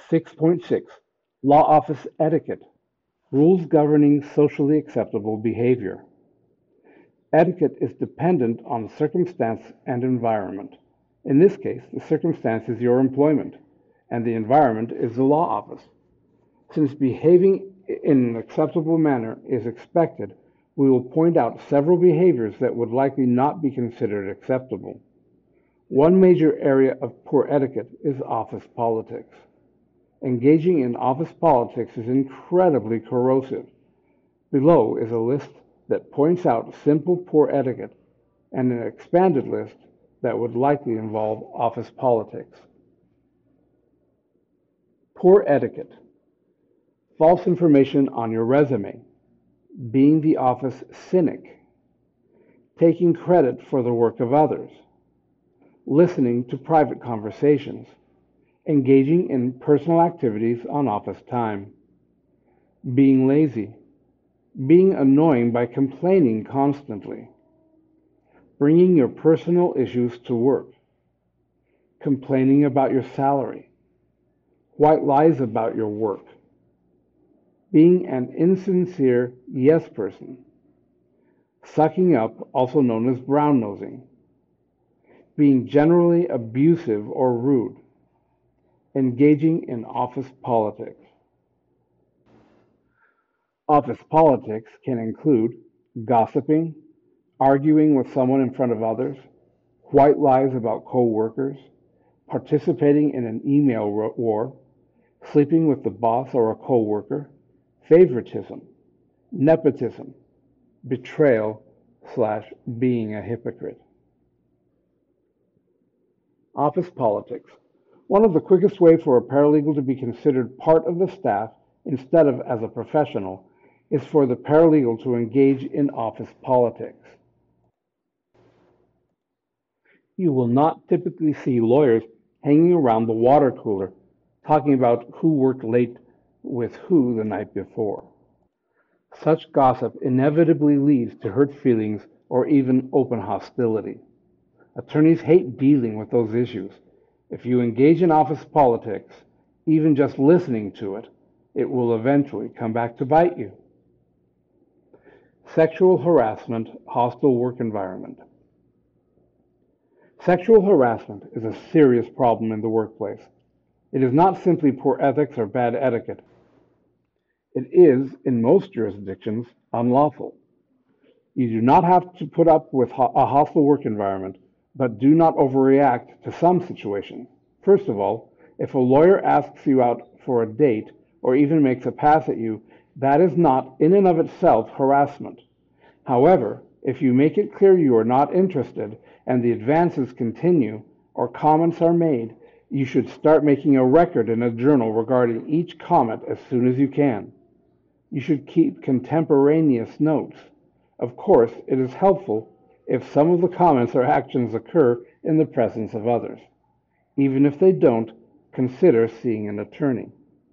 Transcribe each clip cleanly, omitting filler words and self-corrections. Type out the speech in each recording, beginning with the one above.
6.6 Law Office Etiquette Rules Governing Socially Acceptable Behavior. Etiquette is dependent on circumstance and environment. In this case, the circumstance is your employment, and the environment is the law office. Since behaving in an acceptable manner is expected, we will point out several behaviors that would likely not be considered acceptable. One major area of poor etiquette is office politics. Engaging in office politics is incredibly corrosive. Below is a list that points out simple poor etiquette and an expanded list that would likely involve office politics. Poor etiquette. False information on your resume. Being the office cynic. Taking credit for the work of others. Listening to private conversations. Engaging in personal activities on office time. Being lazy. Being annoying by complaining constantly. Bringing your personal issues to work. Complaining about your salary. White lies about your work. Being an insincere yes person. Sucking up, also known as brown nosing. Being generally abusive or rude. Engaging in office politics. Office politics can include gossiping, arguing with someone in front of others, white lies about co-workers, participating in an email war, sleeping with the boss or a co-worker, favoritism, nepotism, betrayal/being a hypocrite. Office politics. One of the quickest ways for a paralegal to be considered part of the staff instead of as a professional is for the paralegal to engage in office politics. You will not typically see lawyers hanging around the water cooler talking about who worked late with who the night before. Such gossip inevitably leads to hurt feelings or even open hostility. Attorneys hate dealing with those issues. If you engage in office politics, even just listening to it, it will eventually come back to bite you. Sexual harassment, hostile work environment. Sexual harassment is a serious problem in the workplace. It is not simply poor ethics or bad etiquette. It is, in most jurisdictions, unlawful. You do not have to put up with a hostile work environment, but do not overreact to some situations. First of all, if a lawyer asks you out for a date or even makes a pass at you, that is not in and of itself harassment. However, if you make it clear you are not interested and the advances continue or comments are made, you should start making a record in a journal regarding each comment as soon as you can. You should keep contemporaneous notes. Of course, it is helpful if some of the comments or actions occur in the presence of others. Even if they don't, consider seeing an attorney.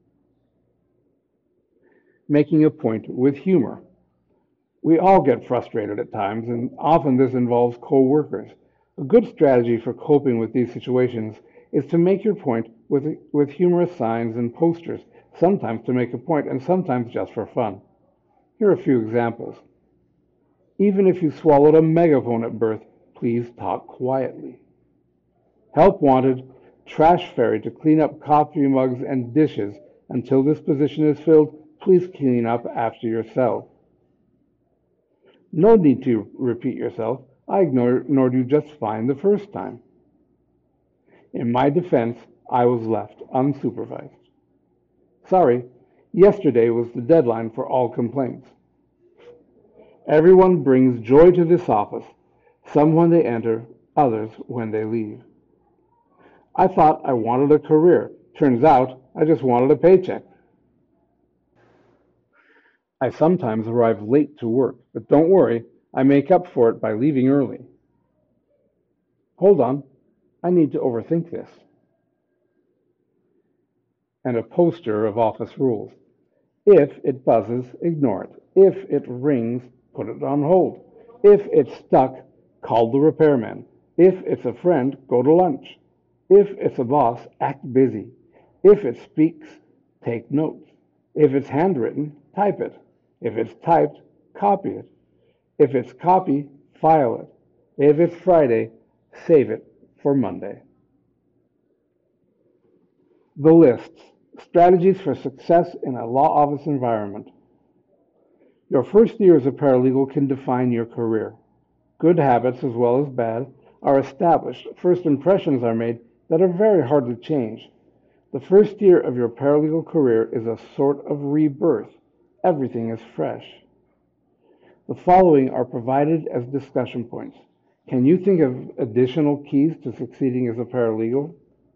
Making a point with humor. We all get frustrated at times, and often this involves co-workers. A good strategy for coping with these situations is to make your point with humorous signs and posters, sometimes to make a point and sometimes just for fun. Here are a few examples. Even if you swallowed a megaphone at birth, please talk quietly. Help wanted, trash ferry to clean up coffee mugs and dishes. Until this position is filled, please clean up after yourself. No need to repeat yourself. I ignored you just fine the first time. In my defense, I was left unsupervised. Sorry, yesterday was the deadline for all complaints. Everyone brings joy to this office, some when they enter, others when they leave. I thought I wanted a career. Turns out I just wanted a paycheck. I sometimes arrive late to work, but don't worry, I make up for it by leaving early. Hold on, I need to overthink this. And a poster of office rules. If it buzzes, ignore it. If it rings, put it on hold. If it's stuck, call the repairman. If it's a friend, go to lunch. If it's a boss, act busy. If it speaks, take notes. If it's handwritten, type it. If it's typed, copy it. If it's copy, file it. If it's Friday, save it for Monday. The lists. Strategies for success in a law office environment. Your first year as a paralegal can define your career. Good habits, as well as bad, are established. First impressions are made that are very hard to change. The first year of your paralegal career is a sort of rebirth. Everything is fresh. The following are provided as discussion points. Can you think of additional keys to succeeding as a paralegal?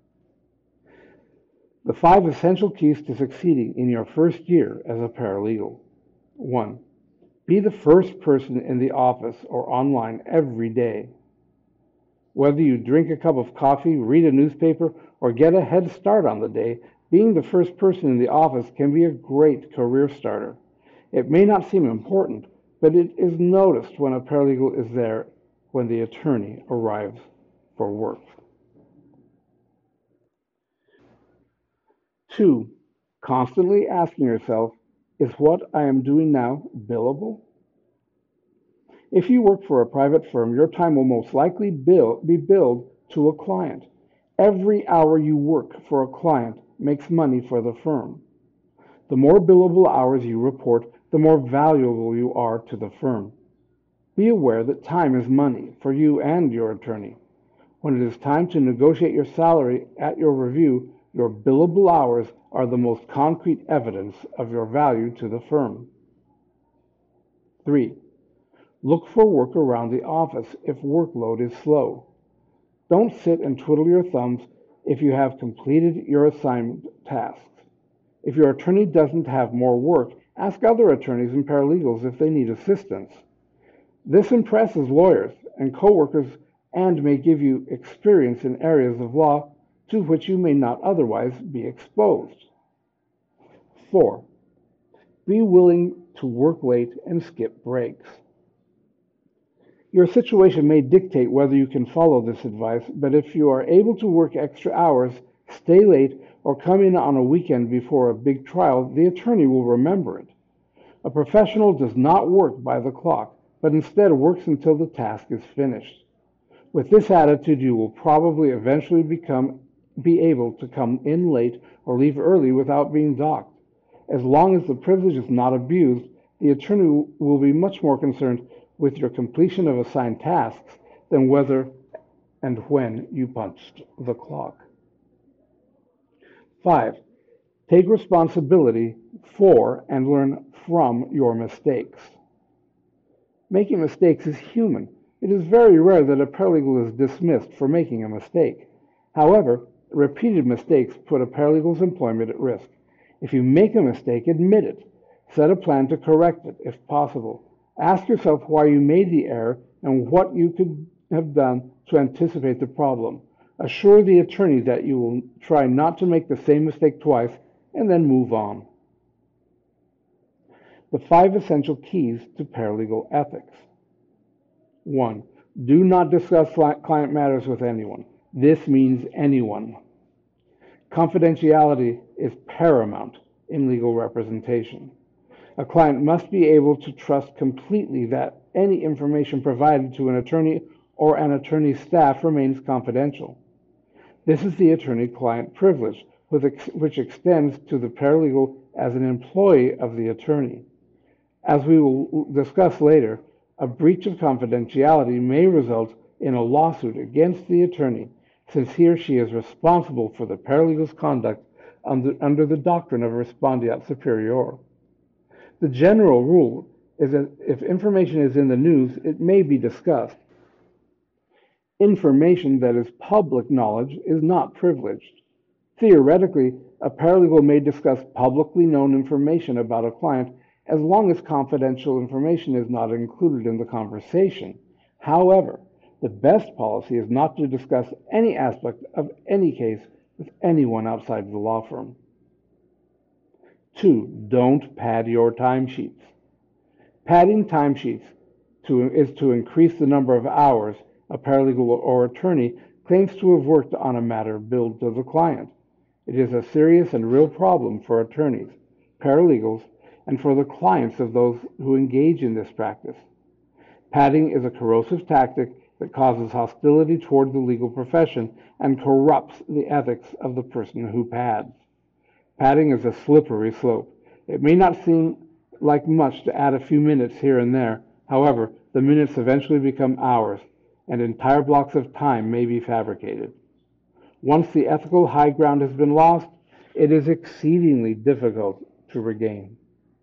The 5 essential keys to succeeding in your first year as a paralegal. 1. Be the first person in the office or online every day. Whether you drink a cup of coffee, read a newspaper, or get a head start on the day, being the first person in the office can be a great career starter. It may not seem important, but it is noticed when a paralegal is there when the attorney arrives for work. 2. Constantly asking yourself, is what I am doing now billable? If you work for a private firm, your time will most likely be billed to a client. Every hour you work for a client makes money for the firm. The more billable hours you report, the more valuable you are to the firm. Be aware that time is money for you and your attorney. When it is time to negotiate your salary at your review, your billable hours are the most concrete evidence of your value to the firm. 3. Look for work around the office if workload is slow. Don't sit and twiddle your thumbs if you have completed your assigned tasks. If your attorney doesn't have more work, ask other attorneys and paralegals if they need assistance. This impresses lawyers and coworkers and may give you experience in areas of law to which you may not otherwise be exposed. 4. Be willing to work late and skip breaks. Your situation may dictate whether you can follow this advice, but if you are able to work extra hours, stay late, or come in on a weekend before a big trial, the attorney will remember it. A professional does not work by the clock, but instead works until the task is finished. With this attitude, you will probably eventually be able to come in late or leave early without being docked. As long as the privilege is not abused, the attorney will be much more concerned with your completion of assigned tasks than whether and when you punched the clock. 5. Take responsibility for and learn from your mistakes. Making mistakes is human. It is very rare that a paralegal is dismissed for making a mistake. However, repeated mistakes put a paralegal's employment at risk. If you make a mistake, admit it. Set a plan to correct it, if possible. Ask yourself why you made the error and what you could have done to anticipate the problem. Assure the attorney that you will try not to make the same mistake twice and then move on. The 5 essential keys to paralegal ethics. 1. Do not discuss client matters with anyone. This means anyone. Confidentiality is paramount in legal representation. A client must be able to trust completely that any information provided to an attorney or an attorney's staff remains confidential. This is the attorney-client privilege, which extends to the paralegal as an employee of the attorney. As we will discuss later, a breach of confidentiality may result in a lawsuit against the attorney, since he or she is responsible for the paralegal's conduct under the doctrine of respondeat superior. The general rule is that if information is in the news, it may be discussed. Information that is public knowledge is not privileged. Theoretically, a paralegal may discuss publicly known information about a client as long as confidential information is not included in the conversation. However, the best policy is not to discuss any aspect of any case with anyone outside the law firm. 2. Don't pad your timesheets. Padding timesheets is to increase the number of hours a paralegal or attorney claims to have worked on a matter billed to the client. It is a serious and real problem for attorneys, paralegals, and for the clients of those who engage in this practice. Padding is a corrosive tactic that causes hostility toward the legal profession and corrupts the ethics of the person who pads. Padding is a slippery slope. It may not seem like much to add a few minutes here and there. However, the minutes eventually become hours, and entire blocks of time may be fabricated. Once the ethical high ground has been lost, it is exceedingly difficult to regain.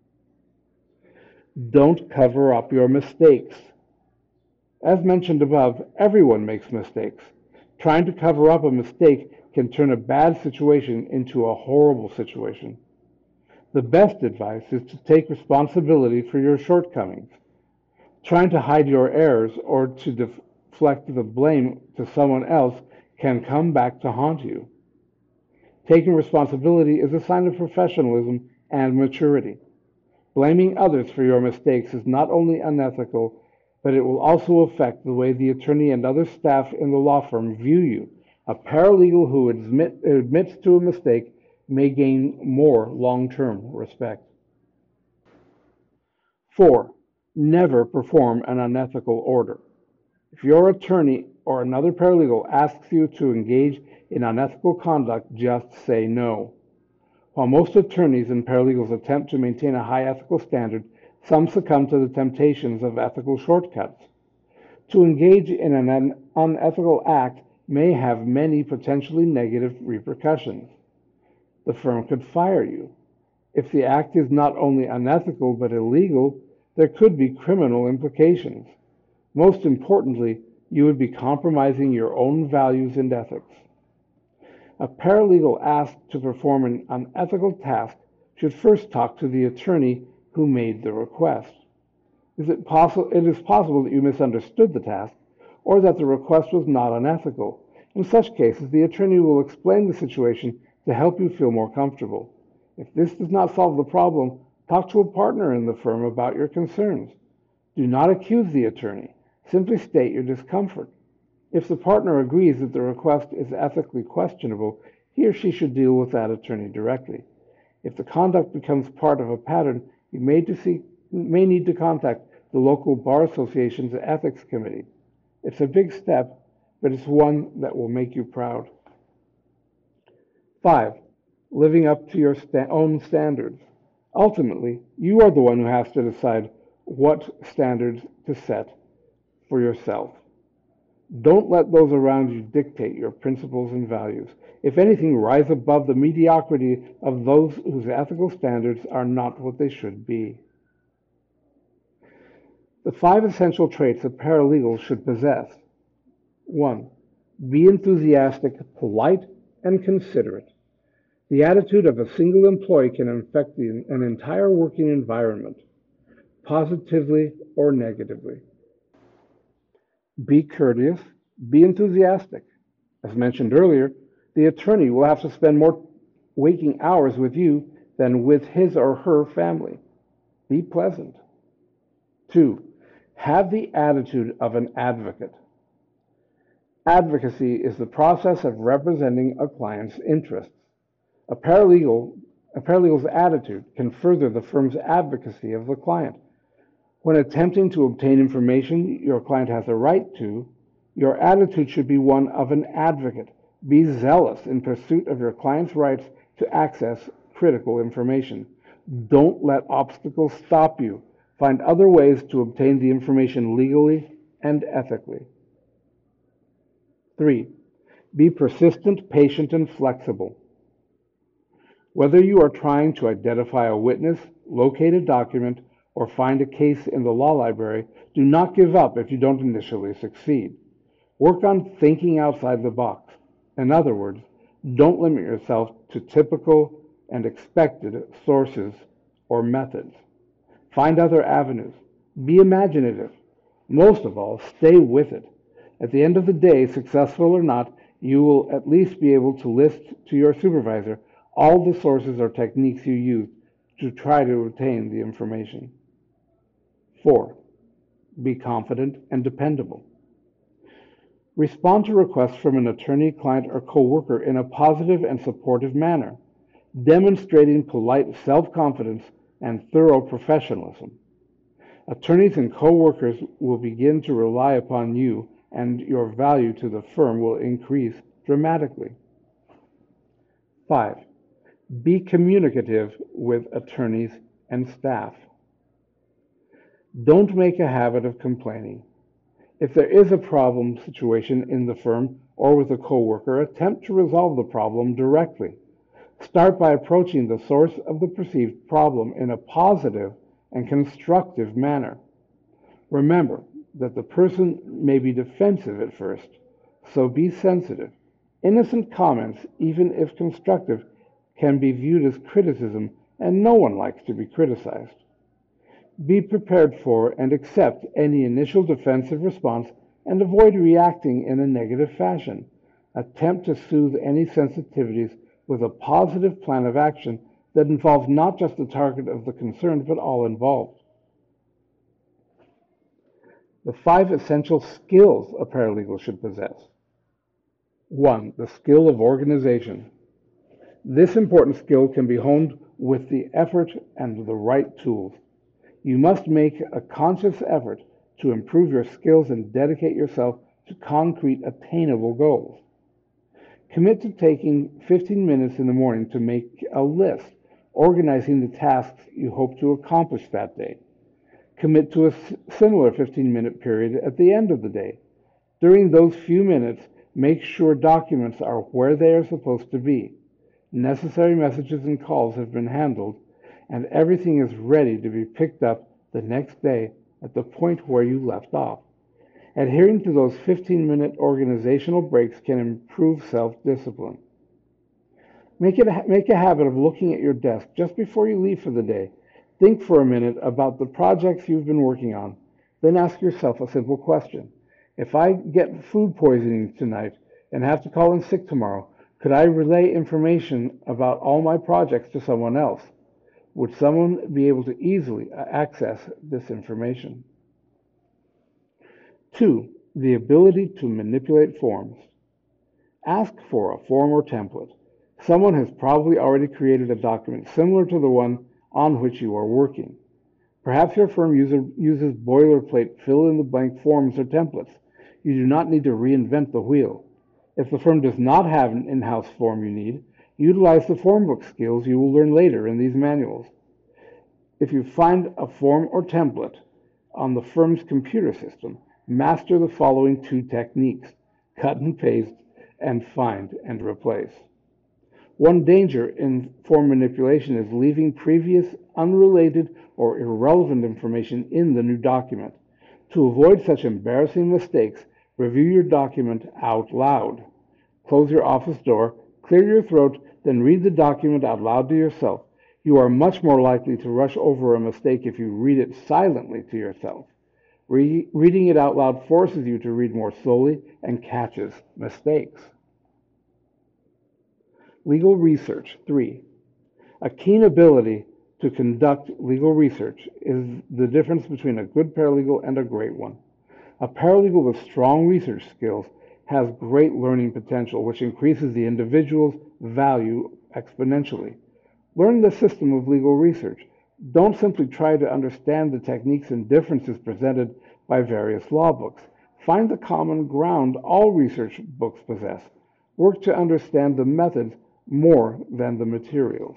Don't cover up your mistakes. As mentioned above, everyone makes mistakes. Trying to cover up a mistake can turn a bad situation into a horrible situation. The best advice is to take responsibility for your shortcomings. Trying to hide your errors or to deflect the blame to someone else can come back to haunt you. Taking responsibility is a sign of professionalism and maturity. Blaming others for your mistakes is not only unethical, but it will also affect the way the attorney and other staff in the law firm view you. A paralegal who admits to a mistake may gain more long-term respect. 4. Never perform an unethical order. If your attorney or another paralegal asks you to engage in unethical conduct, just say no. While most attorneys and paralegals attempt to maintain a high ethical standard, some succumb to the temptations of ethical shortcuts. To engage in an unethical act may have many potentially negative repercussions. The firm could fire you. If the act is not only unethical but illegal, there could be criminal implications. Most importantly, you would be compromising your own values and ethics. A paralegal asked to perform an unethical task should first talk to the attorney who made the request. It is possible that you misunderstood the task or that the request was not unethical. In such cases, the attorney will explain the situation to help you feel more comfortable. If this does not solve the problem, talk to a partner in the firm about your concerns. Do not accuse the attorney. Simply state your discomfort. If the partner agrees that the request is ethically questionable, he or she should deal with that attorney directly. If the conduct becomes part of a pattern, you may need to contact the local bar association's ethics committee. It's a big step, but it's one that will make you proud. 5. Living up to your own standards. Ultimately, you are the one who has to decide what standards to set for yourself. Don't let those around you dictate your principles and values. If anything, rise above the mediocrity of those whose ethical standards are not what they should be. The 5 essential traits a paralegal should possess. 1. Be enthusiastic, polite, and considerate. The attitude of a single employee can affect an entire working environment, positively or negatively. Be courteous, be enthusiastic. As mentioned earlier, the attorney will have to spend more waking hours with you than with his or her family. Be pleasant. 2. Have the attitude of an advocate. Advocacy is the process of representing a client's interests. A paralegal's attitude can further the firm's advocacy of the client. When attempting to obtain information your client has a right to, your attitude should be one of an advocate. Be zealous in pursuit of your client's rights to access critical information. Don't let obstacles stop you. Find other ways to obtain the information legally and ethically. 3. Be persistent, patient, and flexible. Whether you are trying to identify a witness, locate a document, or find a case in the law library, do not give up if you don't initially succeed. Work on thinking outside the box. In other words, don't limit yourself to typical and expected sources or methods. Find other avenues. Be imaginative. Most of all, stay with it. At the end of the day, successful or not, you will at least be able to list to your supervisor all the sources or techniques you used to try to obtain the information. 4. Be confident and dependable. Respond to requests from an attorney, client, or coworker in a positive and supportive manner, demonstrating polite self-confidence and thorough professionalism. Attorneys and coworkers will begin to rely upon you, and your value to the firm will increase dramatically. 5. Be communicative with attorneys and staff. Don't make a habit of complaining. If there is a problem situation in the firm or with a coworker, attempt to resolve the problem directly. Start by approaching the source of the perceived problem in a positive and constructive manner. Remember that the person may be defensive at first, so be sensitive. Innocent comments, even if constructive, can be viewed as criticism, and no one likes to be criticized. Be prepared for and accept any initial defensive response and avoid reacting in a negative fashion. Attempt to soothe any sensitivities with a positive plan of action that involves not just the target of the concern, but all involved. The 5 essential skills a paralegal should possess. 1. The skill of organization. This important skill can be honed with the effort and the right tools. You must make a conscious effort to improve your skills and dedicate yourself to concrete, attainable goals. Commit to taking 15 minutes in the morning to make a list, organizing the tasks you hope to accomplish that day. Commit to a similar 15-minute period at the end of the day. During those few minutes, make sure documents are where they are supposed to be. Necessary messages and calls have been handled, and everything is ready to be picked up the next day at the point where you left off. Adhering to those 15-minute organizational breaks can improve self-discipline. Make a habit of looking at your desk just before you leave for the day. Think for a minute about the projects you've been working on. Then ask yourself a simple question. If I get food poisoning tonight and have to call in sick tomorrow, could I relay information about all my projects to someone else? Would someone be able to easily access this information? 2. The ability to manipulate forms. Ask for a form or template. Someone has probably already created a document similar to the one on which you are working. Perhaps your firm uses boilerplate fill-in-the-blank forms or templates. You do not need to reinvent the wheel. If the firm does not have an in-house form you need, utilize the form book skills you will learn later in these manuals. If you find a form or template on the firm's computer system, master the following 2 techniques: cut and paste and find and replace. One danger in form manipulation is leaving previous unrelated or irrelevant information in the new document. To avoid such embarrassing mistakes, review your document out loud. Close your office door, clear your throat, then read the document out loud to yourself. You are much more likely to rush over a mistake if you read it silently to yourself. Reading it out loud forces you to read more slowly and catches mistakes. Legal research. 3. A keen ability to conduct legal research is the difference between a good paralegal and a great one. A paralegal with strong research skills has great learning potential, which increases the individual's value exponentially. Learn the system of legal research. Don't simply try to understand the techniques and differences presented by various law books. Find the common ground all research books possess. Work to understand the methods more than the materials.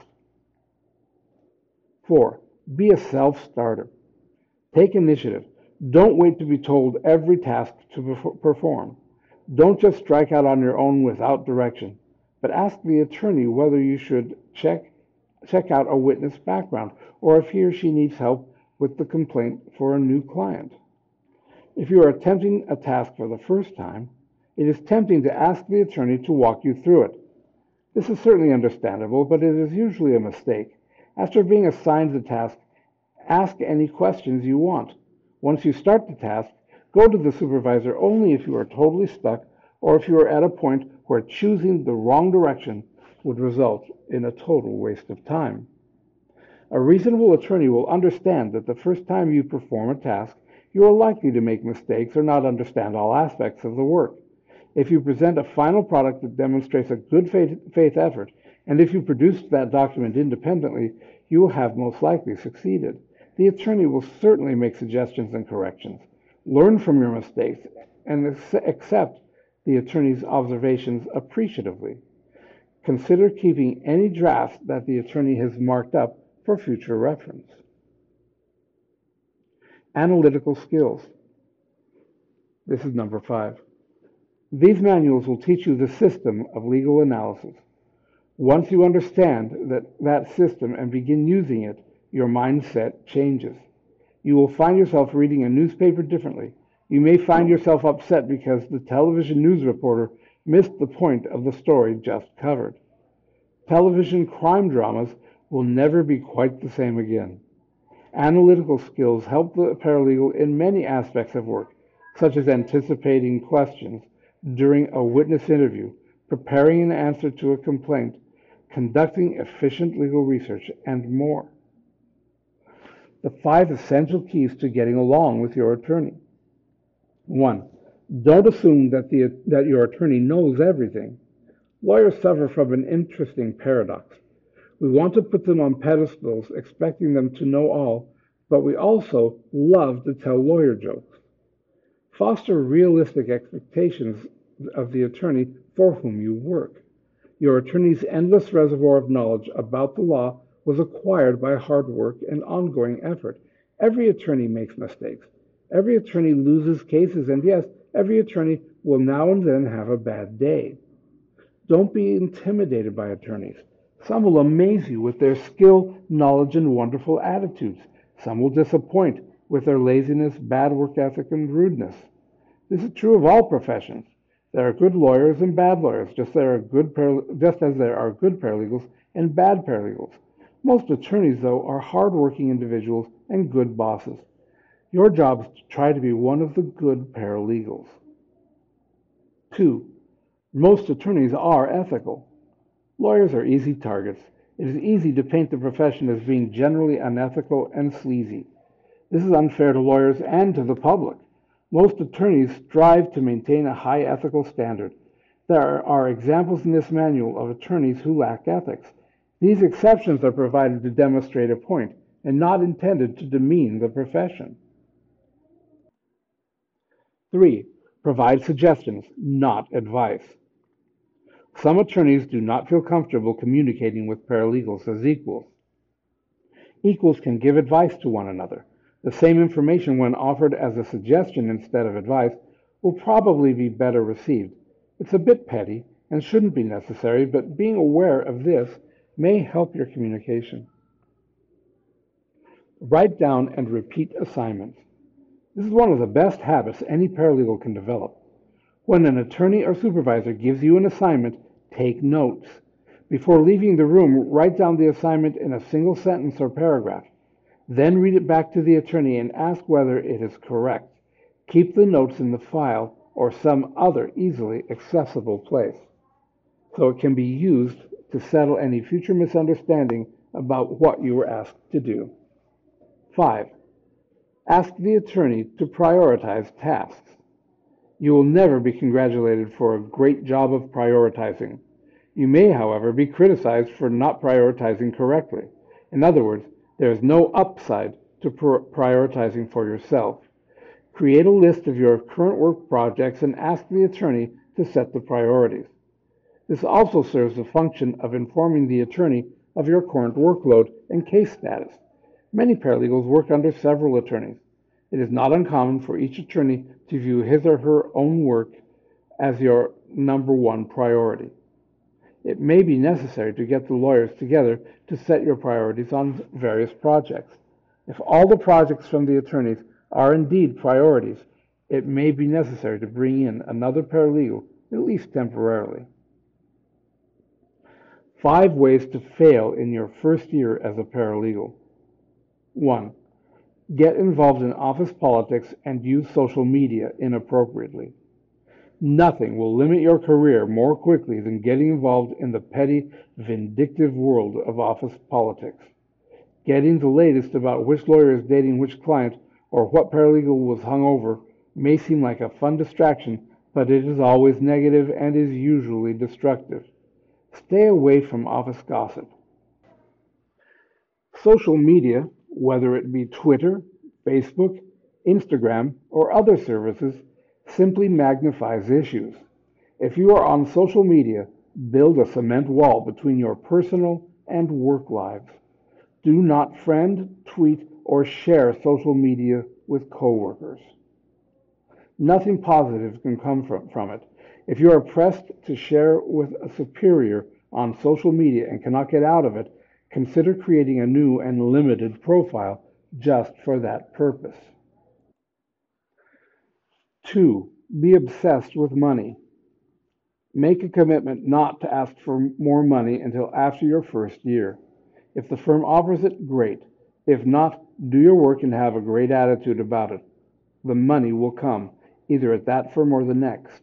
4. Be a self-starter. Take initiative. Don't wait to be told every task to perform. Don't just strike out on your own without direction, but ask the attorney whether you should check out a witness background or if he or she needs help with the complaint for a new client. If you are attempting a task for the first time, it is tempting to ask the attorney to walk you through it. This is certainly understandable, but it is usually a mistake. After being assigned the task, ask any questions you want. Once you start the task, go to the supervisor only if you are totally stuck or if you are at a point where choosing the wrong direction would result in a total waste of time. A reasonable attorney will understand that the first time you perform a task, you are likely to make mistakes or not understand all aspects of the work. If you present a final product that demonstrates a good faith effort, and if you produce that document independently, you will have most likely succeeded. The attorney will certainly make suggestions and corrections. Learn from your mistakes and accept the attorney's observations appreciatively. Consider keeping any drafts that the attorney has marked up for future reference. Analytical skills. This is number 5. These manuals will teach you the system of legal analysis. Once you understand that system and begin using it, your mindset changes. You will find yourself reading a newspaper differently. You may find yourself upset because the television news reporter missed the point of the story just covered. Television crime dramas will never be quite the same again. Analytical skills help the paralegal in many aspects of work, such as anticipating questions during a witness interview, preparing an answer to a complaint, conducting efficient legal research, and more. The 5 essential keys to getting along with your attorney. 1. Don't assume that your attorney knows everything. Lawyers suffer from an interesting paradox. We want to put them on pedestals, expecting them to know all, but we also love to tell lawyer jokes. Foster realistic expectations of the attorney for whom you work. Your attorney's endless reservoir of knowledge about the law was acquired by hard work and ongoing effort. Every attorney makes mistakes. Every attorney loses cases, and yes, every attorney will now and then have a bad day. Don't be intimidated by attorneys. Some will amaze you with their skill, knowledge, and wonderful attitudes. Some will disappoint with their laziness, bad work ethic, and rudeness. This is true of all professions. There are good lawyers and bad lawyers, just as there are good paralegals and bad paralegals. Most attorneys, though, are hardworking individuals and good bosses. Your job is to try to be one of the good paralegals. 2. Most attorneys are ethical. Lawyers are easy targets. It is easy to paint the profession as being generally unethical and sleazy. This is unfair to lawyers and to the public. Most attorneys strive to maintain a high ethical standard. There are examples in this manual of attorneys who lack ethics. These exceptions are provided to demonstrate a point and not intended to demean the profession. 3. Provide suggestions, not advice. Some attorneys do not feel comfortable communicating with paralegals as equals. Equals can give advice to one another. The same information, when offered as a suggestion instead of advice, will probably be better received. It's a bit petty and shouldn't be necessary, but being aware of this may help your communication. Write down and repeat assignments. This is one of the best habits any paralegal can develop. When an attorney or supervisor gives you an assignment, take notes. Before leaving the room, write down the assignment in a single sentence or paragraph. Then read it back to the attorney and ask whether it is correct. Keep the notes in the file or some other easily accessible place, so it can be used to settle any future misunderstanding about what you were asked to do. 5. Ask the attorney to prioritize tasks. You will never be congratulated for a great job of prioritizing. You may, however, be criticized for not prioritizing correctly. In other words, there is no upside to prioritizing for yourself. Create a list of your current work projects and ask the attorney to set the priorities. This also serves the function of informing the attorney of your current workload and case status. Many paralegals work under several attorneys. It is not uncommon for each attorney to view his or her own work as your number one priority. It may be necessary to get the lawyers together to set your priorities on various projects. If all the projects from the attorneys are indeed priorities, it may be necessary to bring in another paralegal, at least temporarily. 5 ways to fail in your first year as a paralegal. 1. Get involved in office politics and use social media inappropriately. Nothing will limit your career more quickly than getting involved in the petty, vindictive world of office politics. Getting the latest about which lawyer is dating which client or what paralegal was hung over may seem like a fun distraction but it is always negative and is usually destructive. Stay away from office gossip. Social media, whether it be Twitter, Facebook, Instagram, or other services, simply magnifies issues. If you are on social media, build a cement wall between your personal and work lives. Do not friend, tweet, or share social media with coworkers. Nothing positive can come from it. If you are pressed to share with a superior on social media and cannot get out of it, consider creating a new and limited profile just for that purpose. 2. Be obsessed with money. Make a commitment not to ask for more money until after your first year. If the firm offers it, great. If not, do your work and have a great attitude about it. The money will come, either at that firm or the next.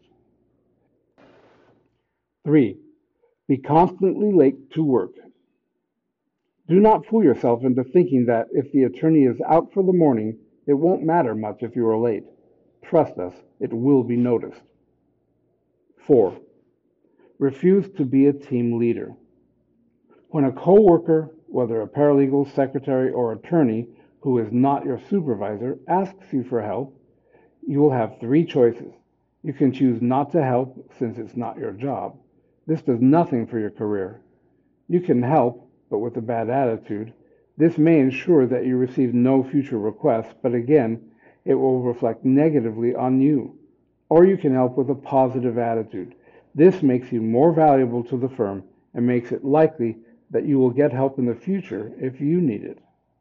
3. Be constantly late to work. Do not fool yourself into thinking that if the attorney is out for the morning, it won't matter much if you are late. Trust us, it will be noticed. 4. Refuse to be a team leader. When a coworker, whether a paralegal, secretary, or attorney, who is not your supervisor, asks you for help, you will have three choices. You can choose not to help since it's not your job. This does nothing for your career. You can help, but with a bad attitude. This may ensure that you receive no future requests, but again, it will reflect negatively on you. Or you can help with a positive attitude. This makes you more valuable to the firm and makes it likely that you will get help in the future if you need it.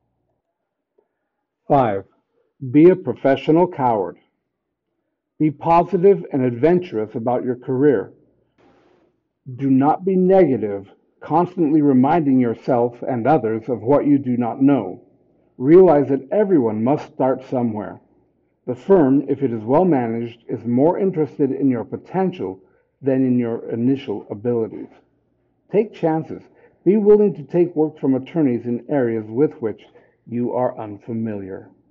5. Be a professional coward. Be positive and adventurous about your career. Do not be negative, constantly reminding yourself and others of what you do not know. Realize that everyone must start somewhere. The firm, if it is well managed, is more interested in your potential than in your initial abilities. Take chances. Be willing to take work from attorneys in areas with which you are unfamiliar.